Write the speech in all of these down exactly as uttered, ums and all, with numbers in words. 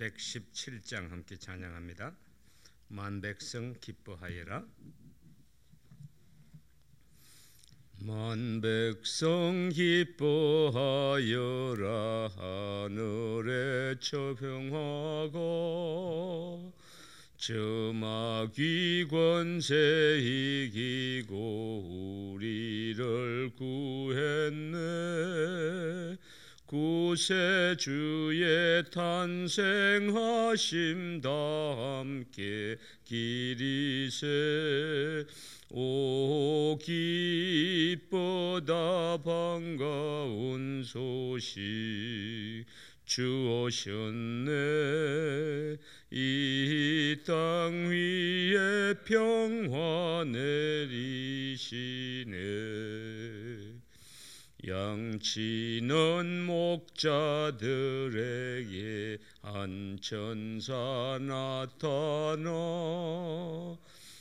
백십칠 장 함께 찬양합니다. 만백성 기뻐하여라. 만백성 기뻐하여라. 하늘에 처평하고 저 마귀 권세 이기고 우리를 구했네. 구세주의 탄생하심 다 함께 기리세. 오 기쁘다 반가운 소식 주 오셨네. 이 땅 위에 평화 내리시네. 양치는 목자들에게 한 천사 나타나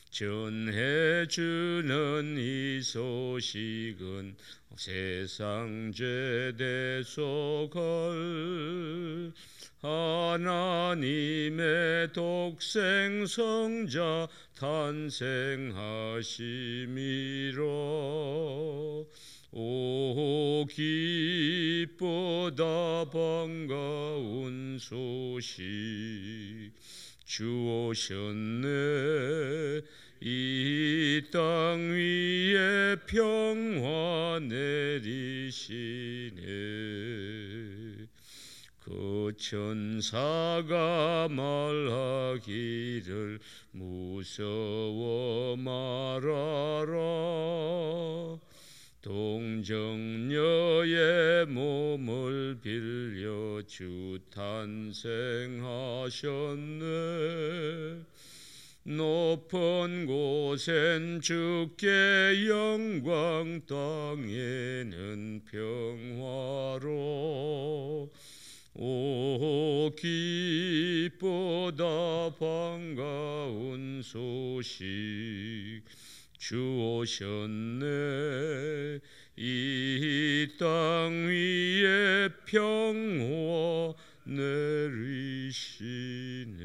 전해주는 이 소식은 세상 죄 대속할 하나님의 독생 성자 탄생하심이라. 오 기쁘다 반가운 소식 주 오셨네. 이 땅 위에 평화 내리시네. 그 천사가 말하기를 무서워 말아라. 동정녀의 몸을 빌려 주 탄생하셨네. 높은 곳엔 주께 영광, 땅에는 평화로. 오 기쁘다 반가운 소식 주 오셨네. 이 땅 위에 평화 내리시네.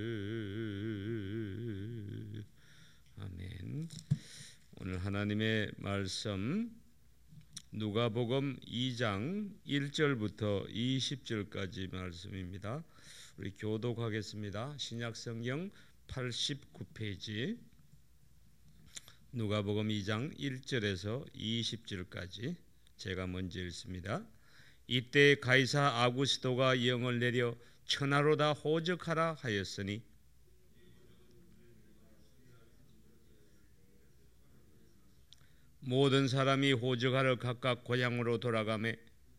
아멘. 오늘 하나님의 말씀 누가복음 이 장 일 절부터 이십 절까지 말씀입니다. 우리 교독하겠습니다. 신약성경 팔십구 페이지 누가복음 이 장 일 절에서 이십 절까지 제가 먼저 읽습니다. 이때 가이사 아구스도가 영을 내려 천하로 다 호적하라 하였으니 모든 사람이 호적하러 각각 고향으로 돌아가매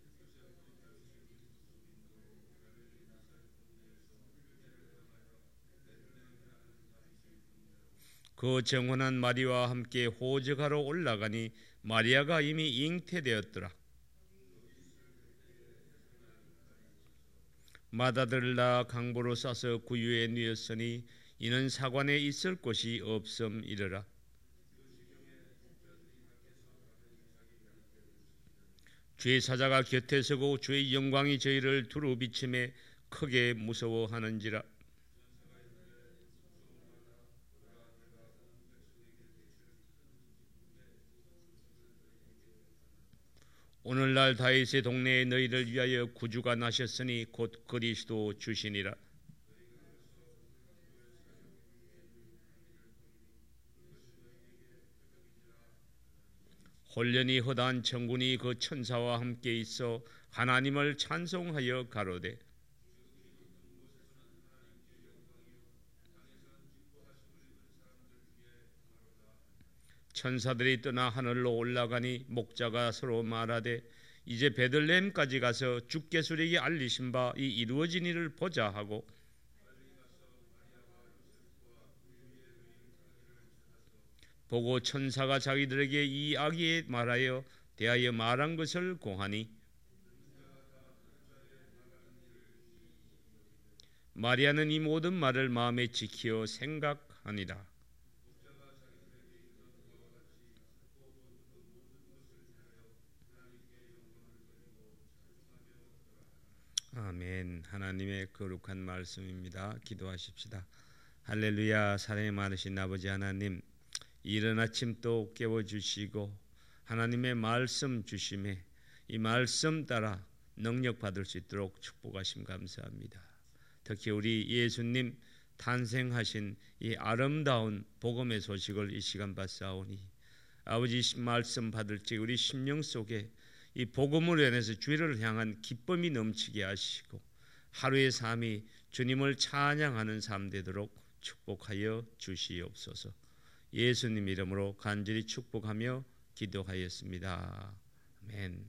그 정혼한 마리아와 함께 호적하러 올라가니 마리아가 이미 잉태되었더라. 마다들을 낳아 강보로 싸서 구유에 누였으니 이는 사관에 있을 곳이 없음이러라. 주의 사자가 곁에 서고 주의 영광이 저희를 두루 비침에 크게 무서워하는지라. 오늘날 다윗의 동네에 너희를 위하여 구주가 나셨으니 곧 그리스도 주시니라. 홀련히 허다한 천군이 그 천사와 함께 있어 하나님을 찬송하여 가로되 천사들이 떠나 하늘로 올라가니 목자가 서로 말하되 이제 베들레헴까지 가서 주께서에게 알리신 바 이 이루어진 일을 보자 하고 보고 천사가 자기들에게 이 이야기에 말하여 대하여 말한 것을 고하니 마리아는 이 모든 말을 마음에 지키어 생각하니라. 아멘. 주신 하나님의 거룩한 말씀입니다. 기도하십시다. 할렐루야. 사랑이 많으신 아버지 하나님, 이른 아침 또 깨워주시고 하나님의 말씀 주심에 이 말씀 따라 능력 받을 수 있도록 축복하심 감사합니다. 특히 우리 예수님 탄생하신 이 아름다운 복음의 소식을 이 시간 받사오니 아버지 말씀 받을 때 우리 심령 속에 이 복음으로 인해서 주를 향한 기쁨이 넘치게 하시고 하루의 삶이 주님을 찬양하는 삶 되도록 축복하여 주시옵소서. 예수님 이름으로 간절히 축복하며 기도하였습니다. 아멘.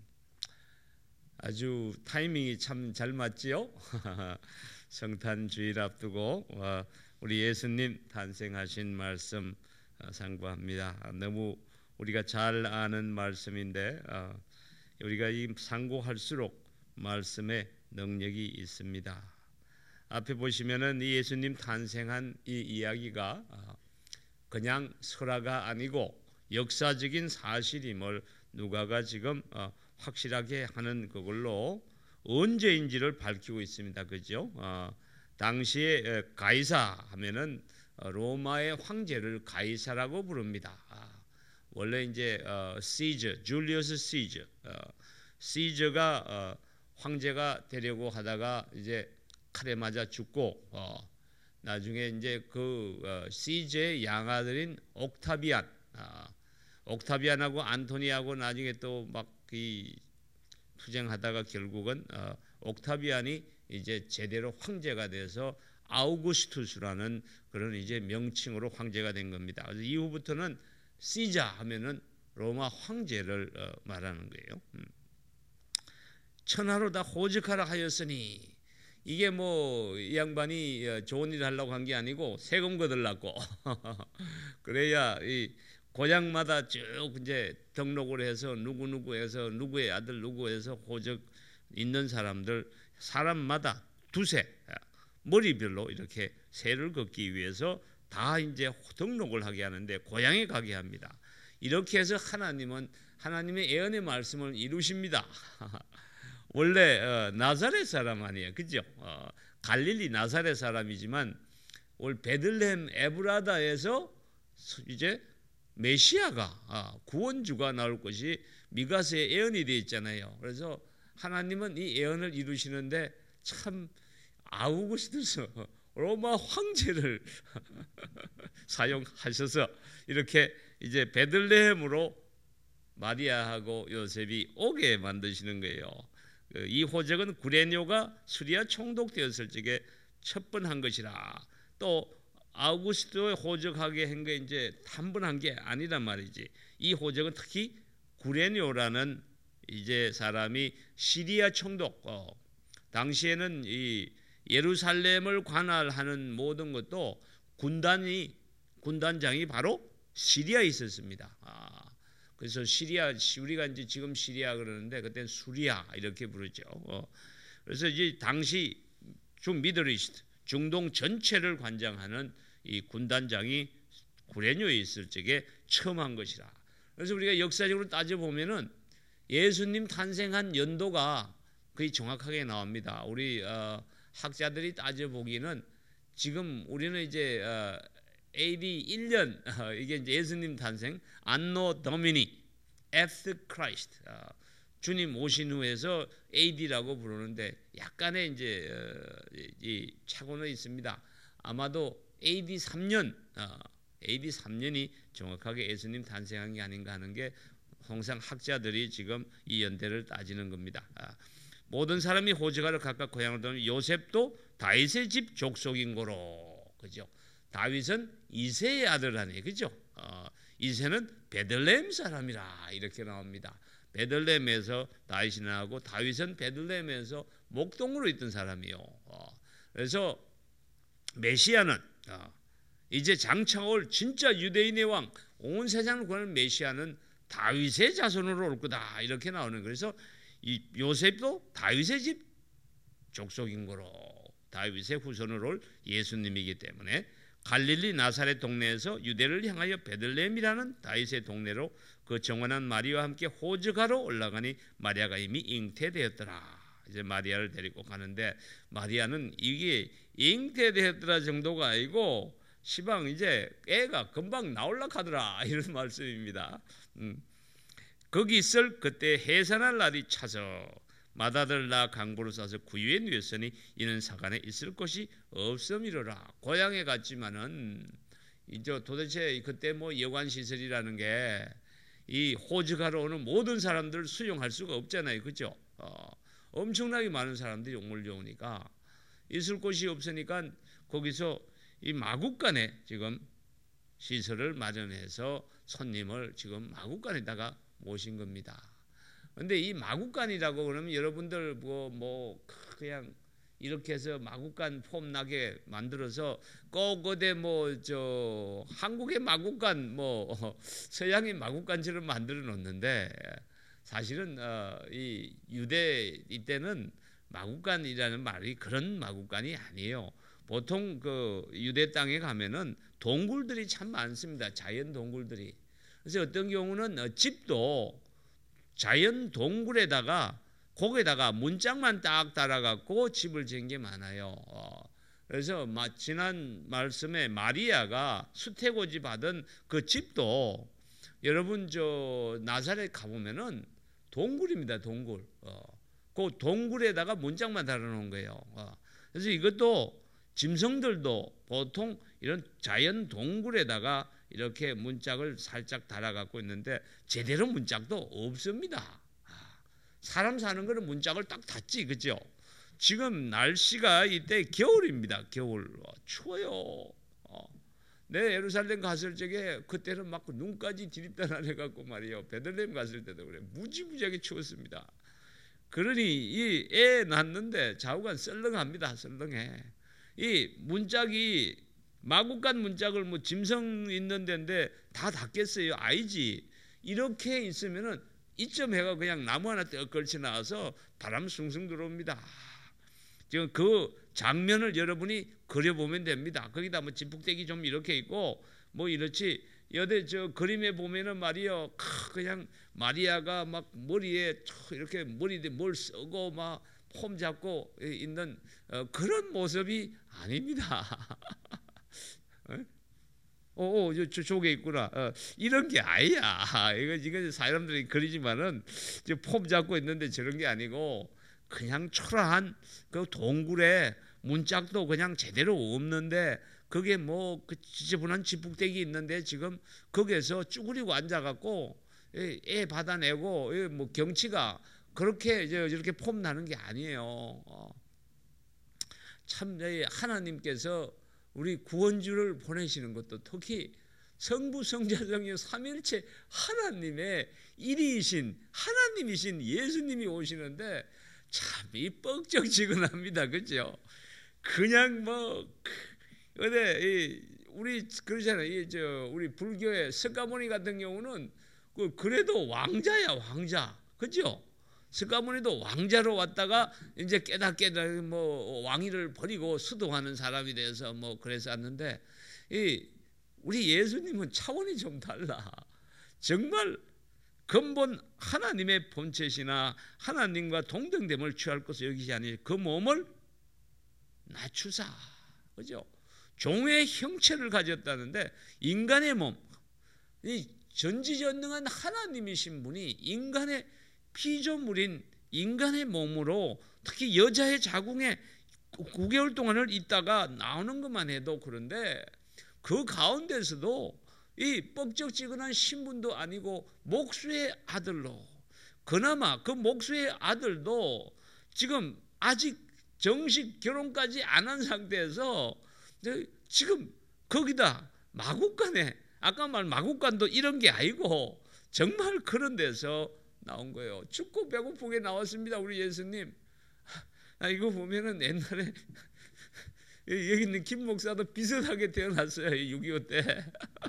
아주 타이밍이 참 잘 맞지요? 성탄 주일 앞두고 우리 예수님 탄생하신 말씀 상고합니다. 너무 우리가 잘 아는 말씀인데 우리가 이 상고할수록 말씀에 능력이 있습니다. 앞에 보시면은 이 예수님 탄생한 이 이야기가 그냥 설화가 아니고 역사적인 사실임을 누가가 지금 확실하게 하는 그걸로 언제인지를 밝히고 있습니다. 그죠? 어, 당시에 가이사 하면은 로마의 황제를 가이사라고 부릅니다. 아, 원래 이제 어, 시저, 줄리어스 시저, 어, 시저가 어, 황제가 되려고 하다가 이제 칼에 맞아 죽고 어, 나중에 이제 그 어, 시저의 양아들인 옥타비안, 아, 옥타비안하고 안토니하고 나중에 또 막 이 투쟁하다가 결국은 어, 옥타비안이 이제 제대로 황제가 돼서 아우구스투스라는 그런 이제 명칭으로 황제가 된 겁니다. 그래서 이후부터는 시자 하면은 로마 황제를 어, 말하는 거예요. 음. 천하로 다 호적하라 하였으니 이게 뭐 이 양반이 좋은 일을 하려고 한 게 아니고 세금 거들라고 그래야 이 고장마다 쭉 이제 등록을 해서 누구 누구 해서 누구의 아들 누구 해서 호적 있는 사람들 사람마다 두세 머리별로 이렇게 세를 걷기 위해서 다 이제 등록을 하게 하는데 고향에 가게 합니다. 이렇게 해서 하나님은 하나님의 예언의 말씀을 이루십니다. 원래 어, 나사렛 사람 아니에요, 그죠? 어, 갈릴리 나사렛 사람이지만 올 베들레헴 에브라다에서 이제 메시아가 아, 구원주가 나올 것이 미가서의 예언이 되어 있잖아요. 그래서 하나님은 이 예언을 이루시는데 참 아우구스투스 로마 황제를 사용하셔서 이렇게 이제 베들레헴으로 마리아하고 요셉이 오게 만드시는 거예요. 이 호적은 구레뇨가 수리아 총독되었을 적에 첩번한 것이라. 또 아우구스토의 호적하게 한 게 이제 한 번 한 게 아니란 말이지. 이 호적은 특히 구레뇨라는 이제 사람이 시리아 총독, 어, 당시에는 이 예루살렘을 관할하는 모든 것도 군단이 군단장이 바로 시리아에 있었습니다. 아, 그래서 시리아, 우리가 이제 지금 시리아 그러는데 그때는 수리아 이렇게 부르죠. 어, 그래서 이제 당시 중 미들이스트 중동 전체를 관장하는 이 군단장이 구레뇨에 있을 적에 처음 한 것이라. 그래서 우리가 역사적으로 따져 보면은 예수님 탄생한 연도가 거의 정확하게 나옵니다. 우리 어, 학자들이 따져 보기는 지금 우리는 이제 어, 에이디 일 년 어, 이게 이제 예수님 탄생 안노 도미니 에프터 크라이스트 어, 주님 오신 후에서 에이디라고 부르는데 약간의 이제 어, 이 착오는 있습니다. 아마도 에이디 삼 년, 어, 에이디 삼 년이 정확하게 예수님 탄생한 게 아닌가 하는 게 항상 학자들이 지금 이 연대를 따지는 겁니다. 아, 모든 사람이 호적하러 각각 고향으로 돌면 요셉도 다윗의 집 족속인 거로, 그죠? 다윗은 이새의 아들 아니에요, 그죠? 어, 이새는 베들레헴 사람이라 이렇게 나옵니다. 베들레헴에서 다윗이 나고 다윗은 베들레헴에서 목동으로 있던 사람이요. 어, 그래서 메시아는 어, 이제 장차올 진짜 유대인의 왕, 온 세상을 구하는 메시아는 다윗의 자손으로 올 거다 이렇게 나오는. 그래서 이 요셉도 다윗의 집 족속인 거로 다윗의 후손으로 올 예수님이기 때문에 갈릴리 나사렛 동네에서 유대를 향하여 베들레헴이라는 다윗의 동네로 그 정원한 마리아와 함께 호적하러 올라가니 마리아가 이미 잉태되었더라. 이제 마리아를 데리고 가는데 마리아는 이게 잉태되었더라 정도가 아니고 시방 이제 애가 금방 나올라 하더라 이런 말씀입니다. 음. 거기 있을 그때 해산할 날이 차서 맏아들 나 강보로 싸서 구유에 누웠으니 이는 사간에 있을 곳이 없음이로라. 고향에 갔지만은 이제 도대체 그때 뭐 여관 시설이라는 게 이 호적하러 오는 모든 사람들을 수용할 수가 없잖아요, 그죠? 어, 엄청나게 많은 사람들이 몰려오니까 있을 곳이 없으니까 거기서 이 마국간에 지금 시설을 마련해서 손님을 지금 마국간에다가 모신 겁니다. 근데 이 마국간이라고 그러면 여러분들 뭐, 뭐 그냥 이렇게 해서 마국간 폼 나게 만들어서 꼭 어디 뭐저 한국의 마국간 뭐 서양의 마국간처럼 만들어 놓는데 사실은 어, 이 유대 이때는 마국간이라는 말이 그런 마국간이 아니에요. 보통 그 유대 땅에 가면은 동굴들이 참 많습니다. 자연 동굴들이. 그래서 어떤 경우는 집도 자연 동굴에다가 거기에다가 문짝만 딱 달아갖고 집을 지은 게 많아요. 그래서 지난 말씀에 마리아가 수태고지 받은 그 집도 여러분 저 나사렛 가보면은 동굴입니다. 동굴. 그 동굴에다가 문짝만 달아놓은 거예요. 그래서 이것도 짐승들도 보통 이런 자연 동굴에다가 이렇게 문짝을 살짝 달아갖고 있는데 제대로 문짝도 없습니다. 사람 사는 거는 문짝을 딱 닫지, 그죠? 지금 날씨가 이때 겨울입니다. 겨울. 어, 추워요. 어. 내 예루살렘 갔을 적에 그때는 막 눈까지 디립다 나해갖고 말이에요. 베들레헴 갔을 때도 그래. 무지무지하게 추웠습니다. 그러니 이 애 낳는데 좌우간 썰렁합니다. 썰렁해. 이 문짝이 마국간 문짝을 뭐 짐승 있는 데인데 다 닫겠어요? 아니지. 이렇게 있으면은 이쯤 해가 그냥 나무 하나 떼어 걸쳐 나와서 바람 숭숭 들어옵니다. 지금 그 장면을 여러분이 그려보면 됩니다. 거기다 뭐 진폭대기 좀 이렇게 있고 뭐 이렇지. 여대 저 그림에 보면은 말이요, 그냥 마리아가 막 머리에 이렇게 머리에 뭘 쓰고 막 폼 잡고 있는 그런 모습이 아닙니다. 어, 어, 저, 저게 있구나. 어, 이런 게 아니야. 이거, 이거 사람들이 그리지만은, 폼 잡고 있는데 저런 게 아니고, 그냥 초라한 그 동굴에 문짝도 그냥 제대로 없는데, 그게 뭐, 그 지저분한 지붕대기 있는데, 지금 거기에서 쭈그리고 앉아갖고, 애 받아내고, 뭐 경치가 그렇게 이렇게 폼 나는 게 아니에요. 어. 참, 하나님께서 우리 구원주를 보내시는 것도 특히 성부 성자 성령 삼일체 하나님의 일이신 하나님이신 예수님이 오시는데 참 이 뻑적지근합니다. 그죠? 그냥 뭐 어데 우리 그러잖아요. 이 저 우리 불교의 석가모니 같은 경우는 그 그래도 왕자야 왕자. 그죠? 석가모니도 왕자로 왔다가 이제 깨닫게 뭐 왕위를 버리고 수도하는 사람이 돼서 뭐 그래서 왔는데 이 우리 예수님은 차원이 좀 달라. 정말 근본 하나님의 본체시나 하나님과 동등됨을 취할 것을 여기지 아니 그 몸을 낮추사. 그죠? 종의 형체를 가졌다는데 인간의 몸, 이 전지전능한 하나님이신 분이 인간의 피조물인 인간의 몸으로 특히 여자의 자궁에 구 개월 동안을 있다가 나오는 것만 해도 그런데 그 가운데서도 이 뻑적지근한 신분도 아니고 목수의 아들로 그나마 그 목수의 아들도 지금 아직 정식 결혼까지 안 한 상태에서 지금 거기다 마국간에 아까 말 마국간도 이런 게 아니고 정말 그런 데서 나온 거예요. 춥고 배고프게 나왔습니다. 우리 예수님. 아, 이거 보면은 옛날에 여기 있는 김 목사도 비슷하게 태어났어요. 육이오 때.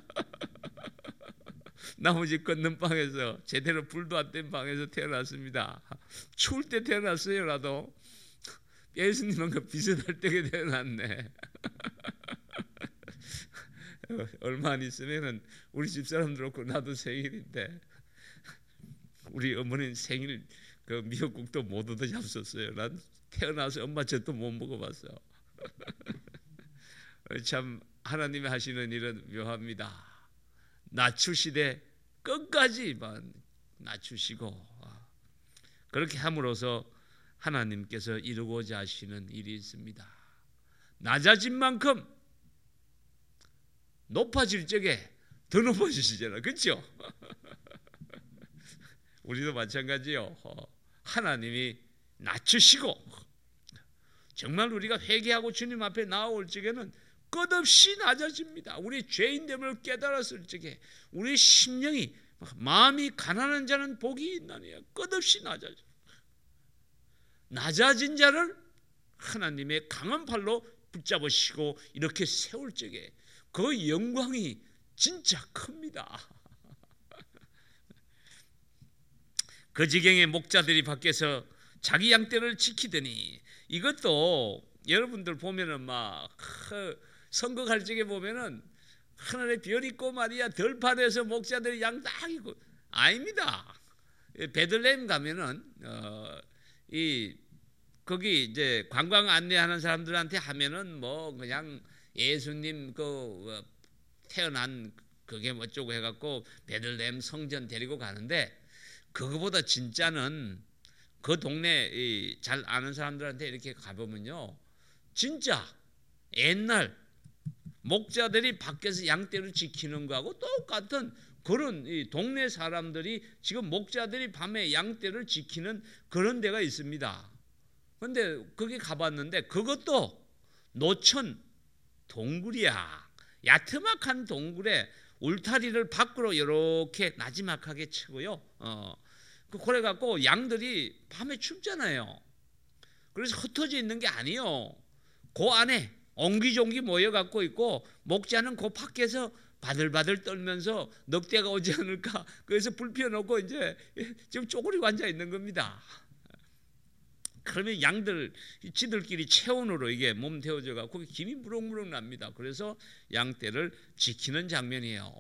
나머지 걷는 방에서 제대로 불도 안 뗀 방에서 태어났습니다. 추울 때 태어났어요. 나도. 예수님하고 비슷할 때게 태어났네. 얼마 안 있으면은 우리 집사람들 없고 나도 생일인데 우리 어머니는 생일 그 미역국도 못 얻어 잡섰어요. 난 태어나서 엄마 젖도 못 먹어봤어. 참 하나님이 하시는 일은 묘합니다. 낮추시되 끝까지만 낮추시고, 그렇게 함으로써 하나님께서 이루고자 하시는 일이 있습니다. 낮아진 만큼 높아질 적에 더 높아지시잖아요. 그렇죠? 우리도 마찬가지요. 하나님이 낮추시고 정말 우리가 회개하고 주님 앞에 나올 적에는 끝없이 낮아집니다. 우리 죄인됨을 깨달았을 적에 우리 심령이, 마음이 가난한 자는 복이 있나니 끝없이 낮아져. 낮아진 자를 하나님의 강한 팔로 붙잡으시고 이렇게 세울 적에 그 영광이 진짜 큽니다. 그 지경에 목자들이 밖에서 자기 양떼를 지키더니, 이것도 여러분들 보면은 막 선거할 적에 보면은 하늘에 별 있고 말이야, 들판에서 목자들이 양 딱 있고, 아닙니다. 베들레헴 가면은 어, 이 거기 이제 관광 안내하는 사람들한테 하면은 뭐 그냥 예수님 그 태어난 그게 뭐쩌고 해갖고 베들레헴 성전 데리고 가는데, 그거보다 진짜는 그 동네 잘 아는 사람들한테 이렇게 가보면요, 진짜 옛날 목자들이 밖에서 양떼를 지키는 거하고 똑같은 그런 이 동네 사람들이 지금 목자들이 밤에 양떼를 지키는 그런 데가 있습니다. 근데 거기 가봤는데 그것도 노천 동굴이야. 야트막한 동굴에 울타리를 밖으로 이렇게 나지막하게 치고요. 어, 그래 갖고 양들이 밤에 춥잖아요. 그래서 흩어져 있는 게 아니에요. 그 안에 옹기종기 모여 갖고 있고, 목자는 그 밖에서 바들바들 떨면서 넉대가 오지 않을까, 그래서 불 피워놓고 이제 지금 쪼그리고 앉아 있는 겁니다. 그러면 양들 지들끼리 체온으로 이게 몸 데워져 갖고 김이 무럭무럭 납니다. 그래서 양떼를 지키는 장면이에요.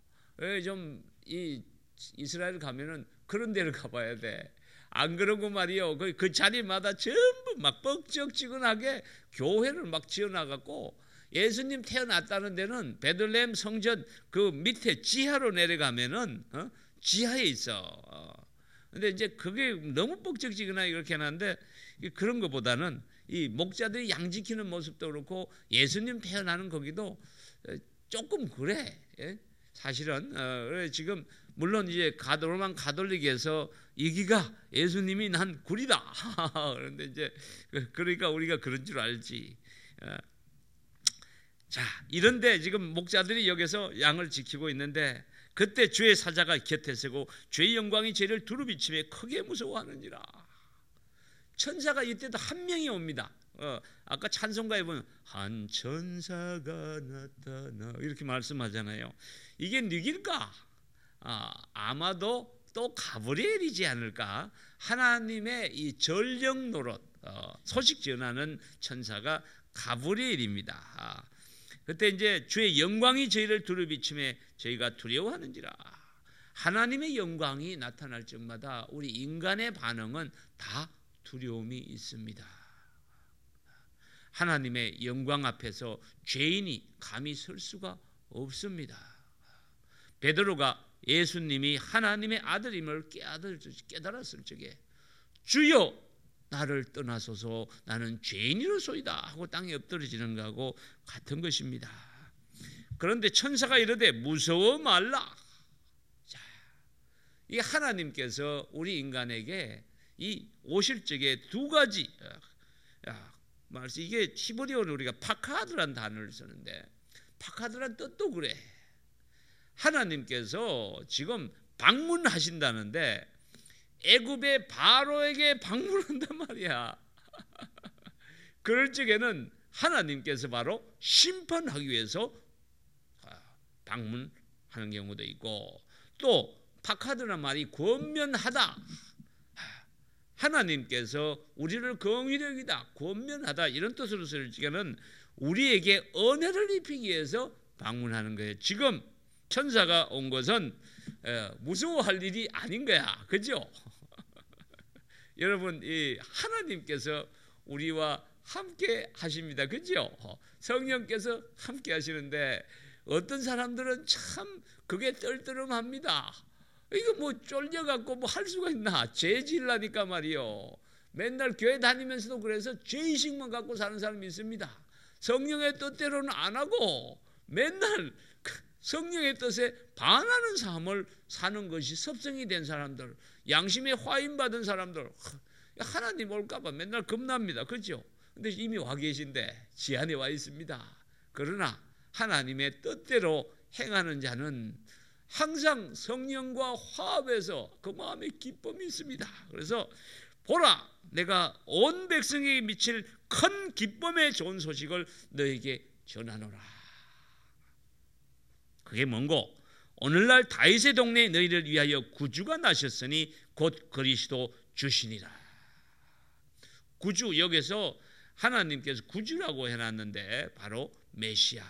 좀 이 이스라엘 가면은 그런 데를 가봐야 돼. 안 그러고 말이요, 그, 그 자리마다 전부 막 뻑적지근하게 교회를 막 지어놔갖고, 예수님 태어났다는 데는 베들레헴 성전 그 밑에 지하로 내려가면은 어? 지하에 있어. 어. 근데 이제 그게 너무 뻑적지근하게 이렇게 해놨는데, 그런 것보다는 이 목자들이 양 지키는 모습도 그렇고 예수님 태어나는 거기도 조금 그래. 예? 사실은 어, 지금 물론 이제 가도 로만 가톨릭에서 여기가 예수님이 난 굴이다. 그런데 이제 그러니까 우리가 그런 줄 알지. 어. 자, 이런데 지금 목자들이 여기서 양을 지키고 있는데, 그때 주의 사자가 곁에 서고 주의 영광이 저희를 두루비치며 크게 무서워하느니라. 천사가 이때도 한 명이 옵니다. 어, 아까 찬송가에 보면 한 천사가 나타나 이렇게 말씀하잖아요. 이게 누굴까? 아, 아마도 또 가브리엘이지 않을까? 하나님의 이 전령 노릇, 어, 소식 전하는 천사가 가브리엘입니다. 아, 그때 이제 주의 영광이 저희를 두루비치매 저희가 두려워하는지라. 하나님의 영광이 나타날 적마다 우리 인간의 반응은 다 두려움이 있습니다. 하나님의 영광 앞에서 죄인이 감히 설 수가 없습니다. 베드로가 예수님이 하나님의 아들임을 깨달았을 적에 주여 나를 떠나소서 나는 죄인이로소이다 하고 땅에 엎드러지는 것하고 같은 것입니다. 그런데 천사가 이르되 무서워 말라. 자, 이 하나님께서 우리 인간에게 이 오실 적에 두 가지, 야, 말씀 이게 히브리어로 우리가 파카드란 단어를 쓰는데, 파카드란 뜻도 그래. 하나님께서 지금 방문하신다는데 애굽의 바로에게 방문한단 말이야. 그럴 적에는 하나님께서 바로 심판하기 위해서 방문하는 경우도 있고, 또 파카드란 말이 권면하다. 하나님께서 우리를 긍휼히 여기다, 권면하다 이런 뜻으로 쓸 적에는 우리에게 은혜를 입히기 위해서 방문하는 거예요. 지금 천사가 온 것은 무서워할 일이 아닌 거야. 그죠? 여러분, 이 하나님께서 우리와 함께 하십니다. 그죠? 성령께서 함께 하시는데 어떤 사람들은 참 그게 떨떠름합니다. 이거 뭐 쫄려갖고 뭐 할 수가 있나? 죄질라니까 말이요. 맨날 교회 다니면서도 그래서 죄의식만 갖고 사는 사람이 있습니다. 성령의 뜻대로는 안 하고 맨날 성령의 뜻에 반하는 삶을 사는 것이 습성이 된 사람들, 양심에 화인받은 사람들, 하나님 올까봐 맨날 겁납니다. 그렇죠? 근데 이미 와 계신데 지안에 와 있습니다. 그러나 하나님의 뜻대로 행하는 자는 항상 성령과 화합해서 그 마음에 기쁨이 있습니다. 그래서 보라, 내가 온 백성에게 미칠 큰 기쁨의 좋은 소식을 너에게 전하노라. 그게 뭔고? 오늘날 다윗의 동네에 너희를 위하여 구주가 나셨으니 곧 그리스도 주시니라. 구주, 여기서 하나님께서 구주라고 해놨는데 바로 메시아,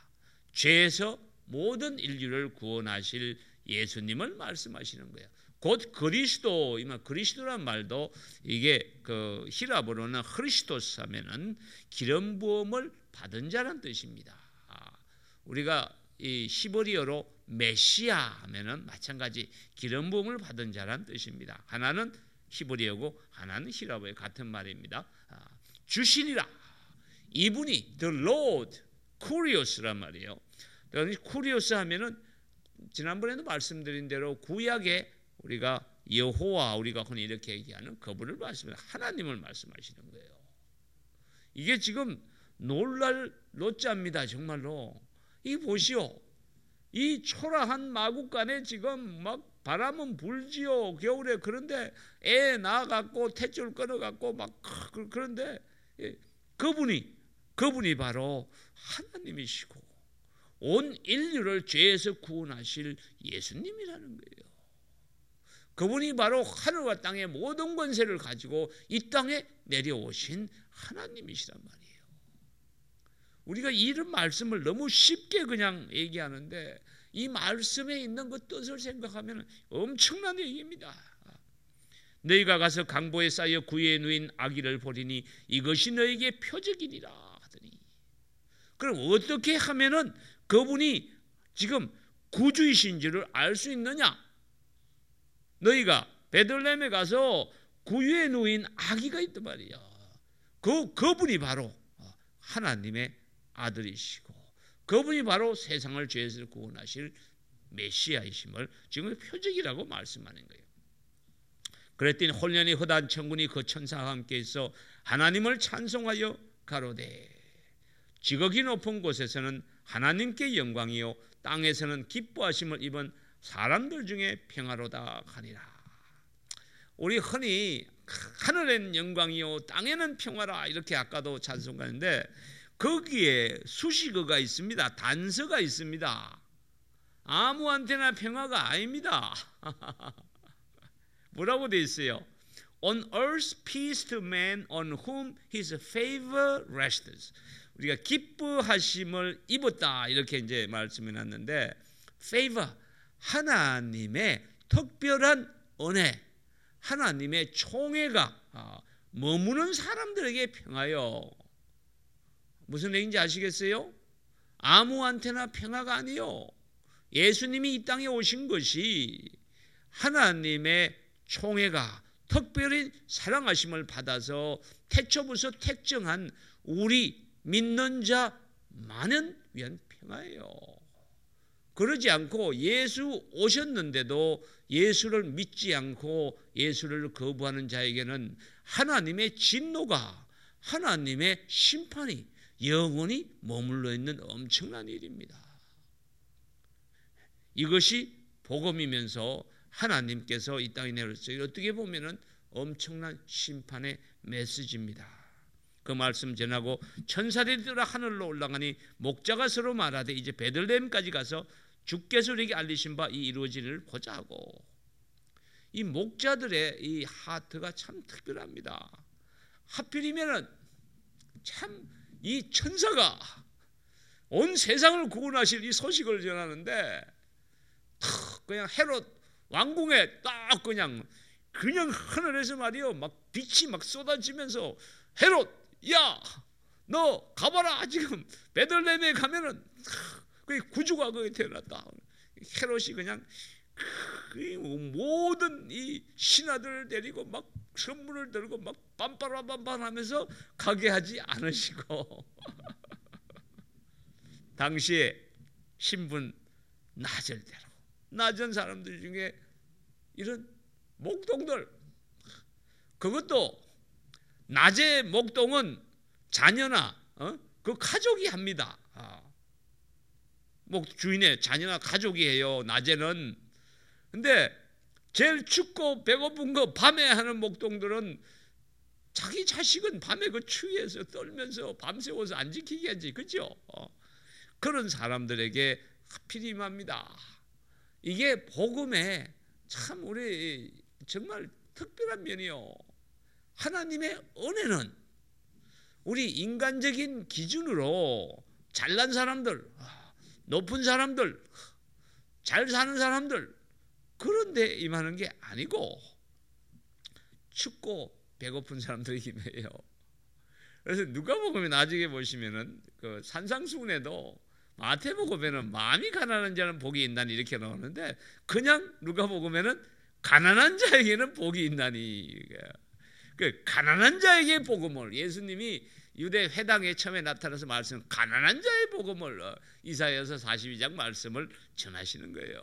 죄에서 모든 인류를 구원하실 예수님을 말씀하시는 거예요. 곧 그리스도, 이만 그리스도란 말도 이게 그 히라보로는 크리스토스 하면은 기름 부음을 받은 자란 뜻입니다. 우리가 이 히브리어로 메시아 하면은 마찬가지 기름 부음을 받은 자란 뜻입니다. 하나는 히브리어고 하나는 히라보의 같은 말입니다. 주시니라. 이분이 the Lord 쿠리오스란 말이에요. 쿠리오스 하면은 지난번에도 말씀드린 대로 구약에 우리가 여호와, 우리가 흔히 이렇게 얘기하는 그분을 말씀하시는, 하나님을 말씀하시는 거예요. 이게 지금 놀랄 노자입니다. 정말로. 이 보시오. 이 초라한 마국간에 지금 막 바람은 불지요. 겨울에. 그런데 애 낳아갖고 탯줄 끊어갖고 막 그런데 그분이 그분이 바로 하나님이시고 온 인류를 죄에서 구원하실 예수님이라는 거예요. 그분이 바로 하늘과 땅의 모든 권세를 가지고 이 땅에 내려오신 하나님이시란 말이에요. 우리가 이런 말씀을 너무 쉽게 그냥 얘기하는데 이 말씀에 있는 그 뜻을 생각하면 엄청난 얘기입니다. 너희가 가서 강보에 쌓여 구유에 누인 아기를 보리니 이것이 너에게 표적이니라 하더니, 그럼 어떻게 하면은 그분이 지금 구주이신 줄을 알 수 있느냐? 너희가 베들레헴에 가서 구유에 누인 아기가 있단 말이야. 그, 그분이 바로 하나님의 아들이시고 그분이 바로 세상을 죄에서 구원하실 메시아이심을 지금 표적이라고 말씀하는 거예요. 그랬더니 홀년이 허다한 천군이 그 천사와 함께 있어 하나님을 찬송하여 가로되, 지극히 높은 곳에서는 하나님께 영광이요 땅에서는 기뻐하심을 입은 사람들 중에 평화로다 하니라. 우리 흔히 하늘엔 영광이요 땅에는 평화라 이렇게 아까도 찬송하는데 거기에 수식어가 있습니다. 단서가 있습니다. 아무한테나 평화가 아닙니다. 뭐라고 되어 있어요? On earth peace to man on whom his favor rests. 우리가 기뻐하심을 입었다 이렇게 이제 말씀해 놨는데, favor, 하나님의 특별한 은혜, 하나님의 총애가 머무는 사람들에게 평화요. 무슨 얘기인지 아시겠어요? 아무한테나 평화가 아니요. 예수님이 이 땅에 오신 것이 하나님의 총애가 특별히 사랑하심을 받아서 태초부터 택정한 우리 믿는 자만은 위한 평화예요. 그러지 않고 예수 오셨는데도 예수를 믿지 않고 예수를 거부하는 자에게는 하나님의 진노가, 하나님의 심판이 영원히 머물러 있는 엄청난 일입니다. 이것이 복음이면서 하나님께서 이 땅에 내려오셨어요. 어떻게 보면은 엄청난 심판의 메시지입니다. 그 말씀 전하고 천사들이 들어 하늘로 올라가니 목자가 서로 말하되 이제 베들레헴까지 가서 주께서 우리에게 알리신 바 이 이루어지를 보자 하고, 이 목자들의 이 하트가 참 특별합니다. 하필이면은 참 이 천사가 온 세상을 구원하실 이 소식을 전하는데 탁 그냥 헤롯 왕궁에 딱 그냥 그냥 하늘에서 말이요 막 빛이 막 쏟아지면서 헤롯, 야, 너 가봐라. 지금 베들레헴에 가면은 그 구주가 거기 태어났다. 헤롯이 그냥 모든 이 신하들을 데리고 막 선물을 들고 막 빰빠라빰빰하면서 가게 하지 않으시고 당시에 신분 낮을 대로 낮은 사람들 중에 이런 목동들, 그것도 낮의 목동은 자녀나 어? 그 가족이 합니다. 아. 목 주인의 자녀나 가족이 해요, 낮에는. 근데 제일 춥고 배고픈 거 밤에 하는 목동들은 자기 자식은 밤에 그 추위에서 떨면서 밤새워서 안 지키게 하지, 그죠? 어. 그런 사람들에게 하필임합니다. 이게 복음의 참 우리 정말 특별한 면이요. 하나님의 은혜는 우리 인간적인 기준으로 잘난 사람들, 높은 사람들, 잘 사는 사람들 그런데 임하는 게 아니고 춥고 배고픈 사람들에게 임해요. 그래서 누가복음에 나중에 보시면은 그 산상수훈에도 마태복음에는 마음이 가난한 자는 복이 있나니 이렇게 나오는데 그냥 누가복음에는 가난한 자에게는 복이 있나니, 그 가난한 자에게 복음을 예수님이 유대 회당에 처음에 나타나서 말씀 가난한 자의 복음을 이사야서 사십이 장 말씀을 전하시는 거예요.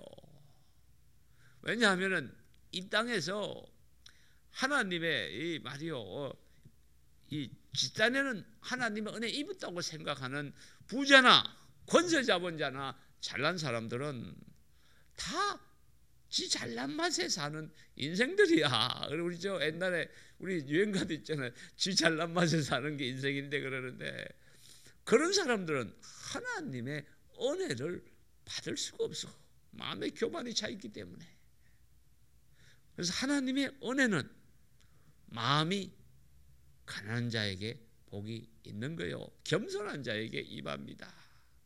왜냐하면은 이 땅에서 하나님의 이 말이요, 이 집단에는 하나님의 은혜 입었다고 생각하는 부자나 권세자본자나 잘난 사람들은 다 지 잘난 맛에 사는 인생들이야. 우리 저 옛날에 우리 유행가도 있잖아요. 지 잘난 맛에 사는 게 인생인데 그러는데 그런 사람들은 하나님의 은혜를 받을 수가 없어. 마음의 교만이 차 있기 때문에. 그래서 하나님의 은혜는 마음이 가난한 자에게 복이 있는 거요, 겸손한 자에게 임합니다.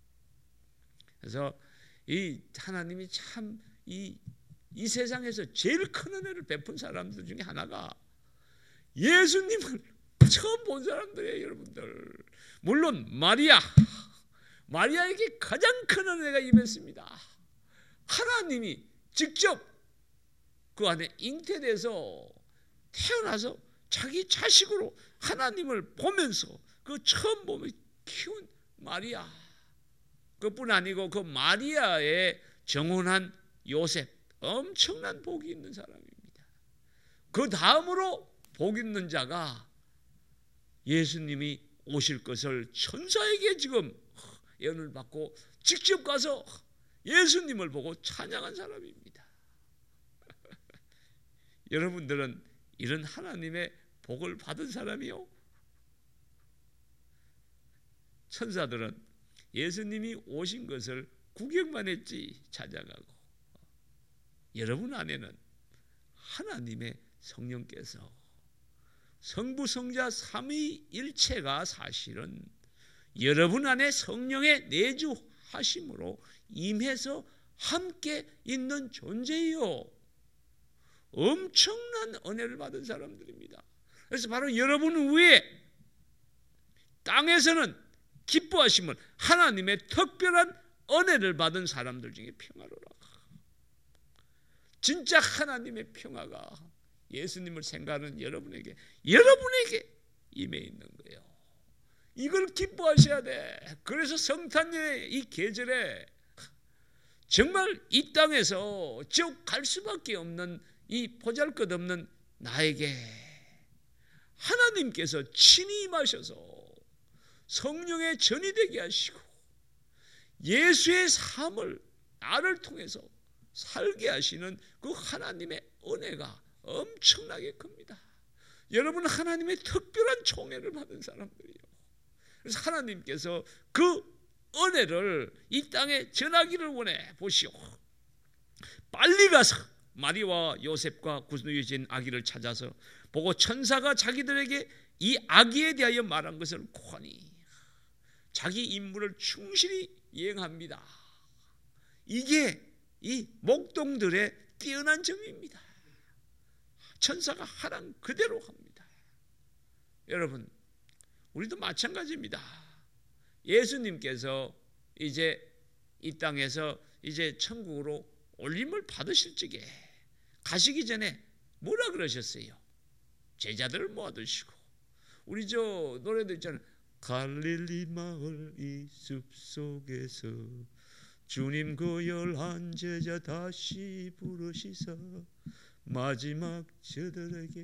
그래서 이 하나님이 참 이 이 세상에서 제일 큰 은혜를 베푼 사람들 중에 하나가 예수님을 처음 본 사람들이에요, 여러분들. 물론 마리아, 마리아에게 가장 큰 은혜가 임했습니다. 하나님이 직접 그 안에 잉태돼서 태어나서 자기 자식으로 하나님을 보면서 그 처음 보면 키운 마리아, 그뿐 아니고 그 마리아의 정혼한 요셉, 엄청난 복이 있는 사람입니다. 그 다음으로 복 있는 자가 예수님이 오실 것을 천사에게 지금 예언을 받고 직접 가서 예수님을 보고 찬양한 사람입니다. 여러분들은 이런 하나님의 복을 받은 사람이요? 천사들은 예수님이 오신 것을 구경만 했지 찬양하고, 여러분 안에는 하나님의 성령께서 성부 성자 삼위일체가 사실은 여러분 안에 성령의 내주하심으로 임해서 함께 있는 존재요, 엄청난 은혜를 받은 사람들입니다. 그래서 바로 여러분 위에 땅에서는 기뻐하심을 하나님의 특별한 은혜를 받은 사람들 중에 평화로라. 진짜 하나님의 평화가 예수님을 생각하는 여러분에게 여러분에게 임해 있는 거예요. 이걸 기뻐하셔야 돼. 그래서 성탄의 이 계절에 정말 이 땅에서 쭉 갈 수밖에 없는 이 보잘것없는 나에게 하나님께서 친히 임하셔서 성령의 전이 되게 하시고 예수의 삶을 나를 통해서 살게 하시는 그 하나님의 은혜가 엄청나게 큽니다. 여러분 하나님의 특별한 총애를 받은 사람들이에요. 그래서 하나님께서 그 은혜를 이 땅에 전하기를 원해 보시오. 빨리 가서 마리아와 요셉과 구유진 아기를 찾아서 보고 천사가 자기들에게 이 아기에 대하여 말한 것을 고하니 자기 임무를 충실히 이행합니다. 이게 이 목동들의 뛰어난 점입니다. 천사가 하란 그대로 합니다. 여러분, 우리도 마찬가지입니다. 예수님께서 이제 이 땅에서 이제 천국으로 올림을 받으실 적에 가시기 전에 뭐라 그러셨어요? 제자들을 모아두시고, 우리 저 노래도 있잖아요. 갈릴리 마을 이 숲속에서 주님 그 열한 제자 다시 부르시사 마지막 저들에게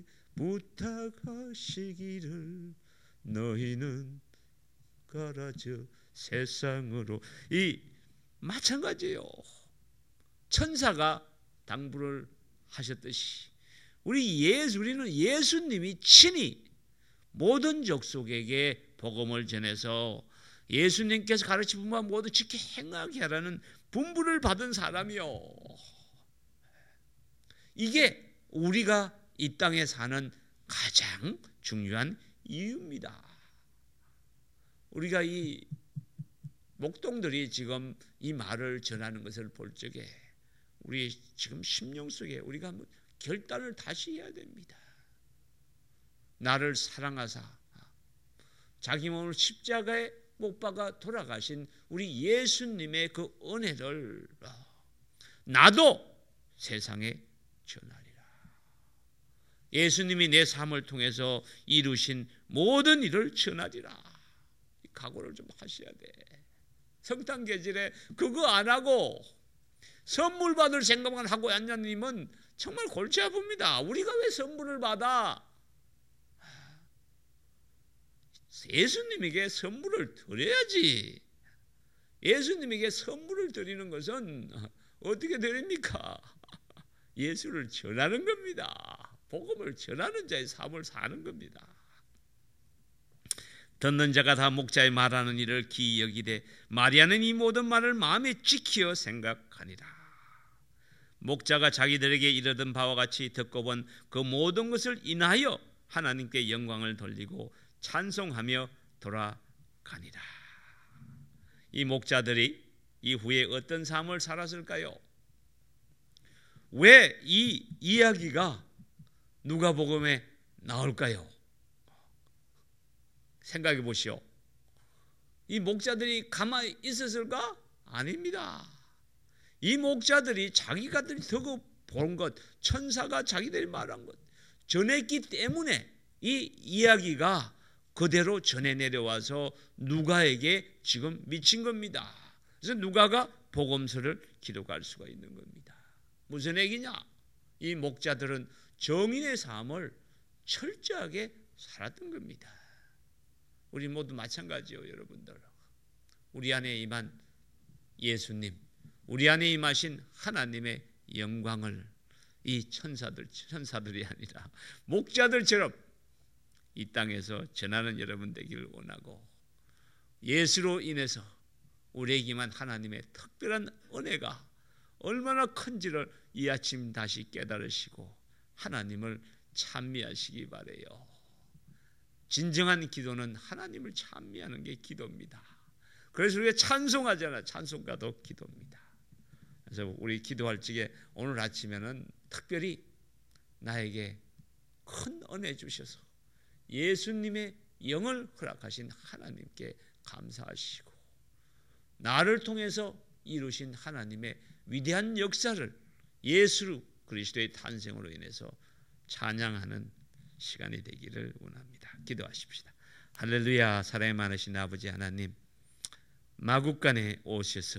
부탁하시기를 너희는 가라 저 세상으로. 이 마찬가지예요. 천사가 당부를 하셨듯이 우리 예수, 우리는 예수님이 친히 모든 족속에게 복음을 전해서 예수님께서 가르치신 바 모두 지켜 행하게 하라는 분부를 받은 사람이요. 이게 우리가 이 땅에 사는 가장 중요한 이유입니다. 우리가 이 목동들이 지금 이 말을 전하는 것을 볼 적에 우리 지금 심령 속에 우리가 한번 결단을 다시 해야 됩니다. 나를 사랑하사 자기 몸을 십자가에 못 박아 돌아가신 우리 예수님의 그 은혜를 나도 세상에 전하리라. 예수님이 내 삶을 통해서 이루신 모든 일을 전하리라. 각오를 좀 하셔야 돼. 성탄 계절에 그거 안 하고 선물 받을 생각만 하고 앉냐님은 정말 골치 아픕니다. 우리가 왜 선물을 받아? 예수님에게 선물을 드려야지. 예수님에게 선물을 드리는 것은 어떻게 드립니까? 예수를 전하는 겁니다. 복음을 전하는 자의 삶을 사는 겁니다. 듣는 자가 다 목자의 말하는 일을 기이 여기되 마리아는 이 모든 말을 마음에 지키어 생각하니라. 목자가 자기들에게 이르던 바와 같이 듣고 본 그 모든 것을 인하여 하나님께 영광을 돌리고 찬송하며 돌아가니라. 이 목자들이 이후에 어떤 삶을 살았을까요? 왜 이 이야기가 누가복음에 나올까요? 생각해 보시오. 이 목자들이 가만히 있었을까? 아닙니다. 이 목자들이 자기가들이 듣고 본 것, 천사가 자기들이 말한 것 전했기 때문에 이 이야기가 그대로 전해 내려와서 누가에게 지금 미친 겁니다. 그래서 누가가 복음서를 기록할 수가 있는 겁니다. 무슨 얘기냐? 이 목자들은 정인의 삶을 철저하게 살았던 겁니다. 우리 모두 마찬가지요, 여러분들. 우리 안에 임한 예수님, 우리 안에 임하신 하나님의 영광을 이 천사들, 천사들이 아니라 목자들처럼 이 땅에서 전하는 여러분 되기를 원하고, 예수로 인해서 우리에게 임한 하나님의 특별한 은혜가 얼마나 큰지를 이 아침 다시 깨달으시고 하나님을 찬미하시기 바라요. 진정한 기도는 하나님을 찬미하는 게 기도입니다. 그래서 우리가 찬송하잖아. 찬송가도 기도입니다. 그래서 우리 기도할 적에 오늘 아침에는 특별히 나에게 큰 은혜 주셔서 예수님의 영을 허락하신 하나님께 감사하시고, 나를 통해서 이루신 하나님의 위대한 역사를 예수 그리스도의 탄생으로 인해서 찬양하는 시간이 되기를 원합니다. 기도하십시다. 할렐루야. 사랑이 많으신 아버지 하나님, 마국간에 오셔서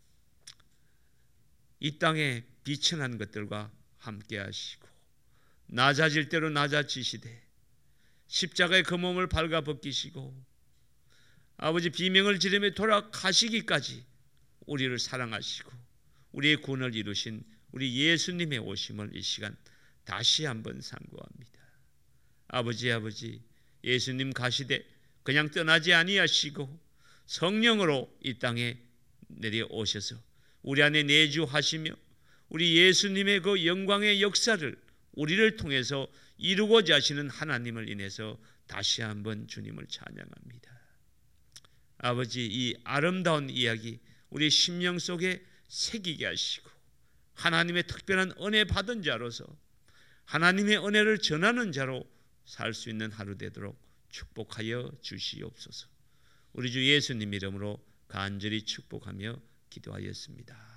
이 땅에 비천한 것들과 함께 하시고 낮아질 대로 낮아지시되 십자가의 그 몸을 발가벗기시고 아버지 비명을 지르며 돌아가시기까지 우리를 사랑하시고 우리의 구원을 이루신 우리 예수님의 오심을 이 시간 다시 한번 상고합니다. 아버지 아버지 예수님 가시되 그냥 떠나지 아니하시고 성령으로 이 땅에 내려오셔서 우리 안에 내주하시며 우리 예수님의 그 영광의 역사를 우리를 통해서 이루고자 하시는 하나님을 인해서 다시 한번 주님을 찬양합니다. 아버지, 이 아름다운 이야기 우리 심령 속에 새기게 하시고 하나님의 특별한 은혜 받은 자로서 하나님의 은혜를 전하는 자로 살 수 있는 하루 되도록 축복하여 주시옵소서. 우리 주 예수님 이름으로 간절히 축복하며 기도하였습니다.